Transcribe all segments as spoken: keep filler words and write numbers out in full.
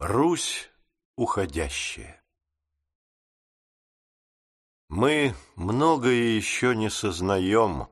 Русь уходящая. Мы многое еще не сознаем,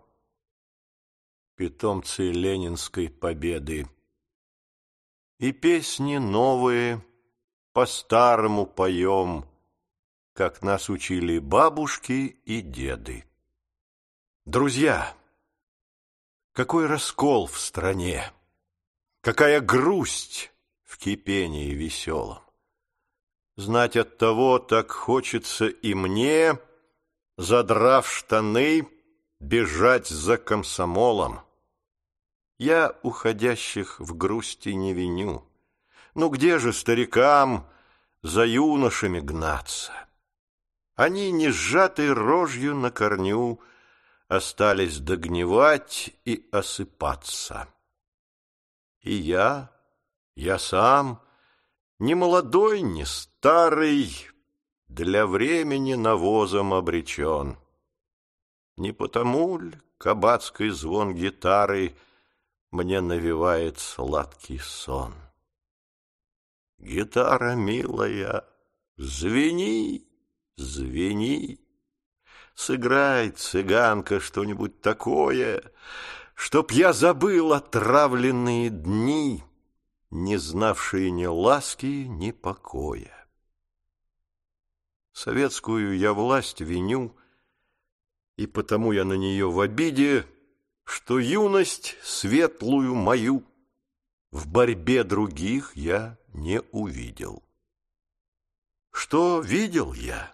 питомцы ленинской победы, и песни новые по-старому поем, как нас учили бабушки и деды. Друзья, какой раскол в стране, какая грусть в кипении веселом! Знать оттого так хочется и мне, задрав штаны, бежать за комсомолом. Я уходящих в грусти не виню. Ну где же старикам за юношами гнаться? Они, не сжатой рожью на корню, остались догнивать и осыпаться. И я, я сам, ни молодой, ни старый, для времени навозом обречен. Не потому ль кабацкий звон гитары мне навевает сладкий сон? Гитара, милая, звени, звени, сыграй, цыганка, что-нибудь такое, чтоб я забыл отравленные дни, не знавшие ни ласки, ни покоя. Советскую я власть виню, и потому я на нее в обиде, что юность светлую мою в борьбе других я не увидел. Что видел я?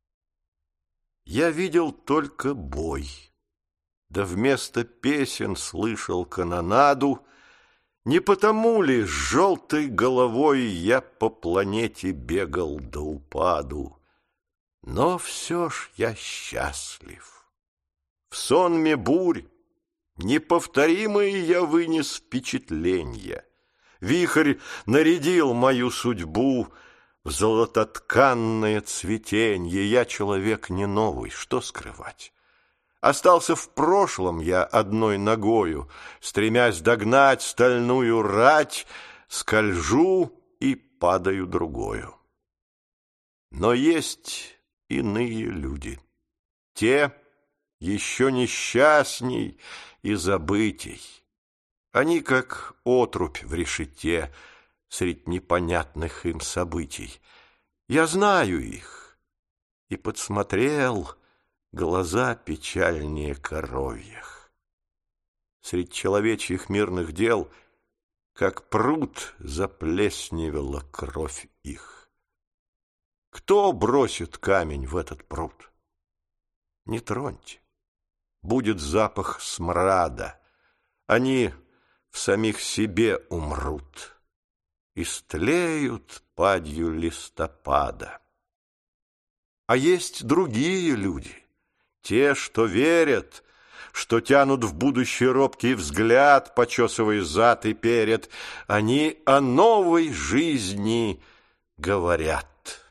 Я видел только бой, да вместо песен слышал канонаду. Не потому ли с желтой головой я по планете бегал до упаду? Но все ж я счастлив. В сонме бурь неповторимые я вынес впечатления. Вихрь нарядил мою судьбу в золототканное цветенье. Я человек не новый, что скрывать? Остался в прошлом я одной ногою, стремясь догнать стальную рать, скольжу и падаю другою. Но есть иные люди, те еще несчастней и забытей. Они, как отрубь в решете, средь непонятных им событий. Я знаю их и подсмотрел глаза печальнее коровьих. Средь человечьих мирных дел, как пруд, заплесневела кровь их. Кто бросит камень в этот пруд? Не троньте, будет запах смрада. Они в самих себе умрут, истлеют падью листопада. А есть другие люди, те, что верят, что тянут в будущий робкий взгляд, почесывая зад и перед. Они о новой жизни говорят.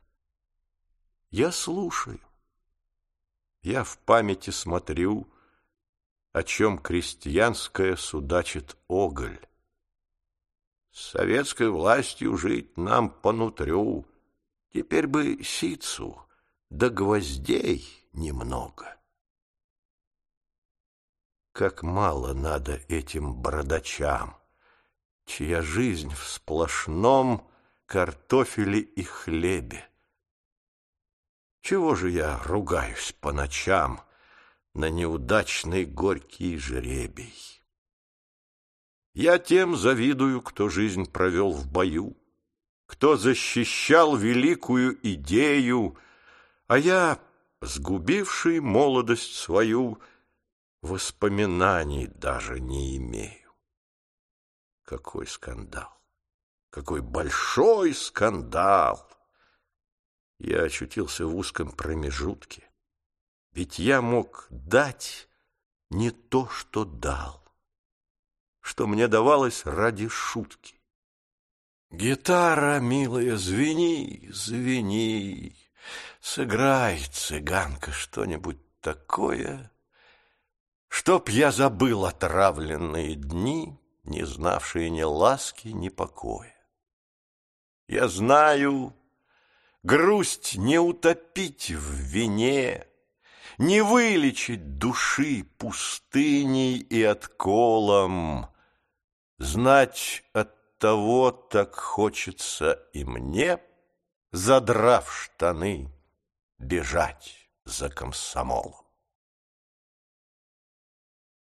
Я слушаю, я в памяти смотрю, о чем крестьянская судачит оголь. С советской властью жить нам по нутрю, теперь бы сицу, да гвоздей немного. Как мало надо этим бородачам, чья жизнь в сплошном картофеле и хлебе. Чего же я ругаюсь по ночам на неудачный горький жребий? Я тем завидую, кто жизнь провел в бою, кто защищал великую идею, а я, сгубивший молодость свою, воспоминаний даже не имею. Какой скандал! Какой большой скандал! Я очутился в узком промежутке, ведь я мог дать не то, что дал, что мне давалось ради шутки. Гитара, милая, звени, звени, сыграй, цыганка, что-нибудь такое, чтоб я забыл отравленные дни, не знавшие ни ласки, ни покоя. Я знаю, грусть не утопить в вине, не вылечить души пустыней и отколом. Знать оттого так хочется и мне, задрав штаны, бежать за комсомолом.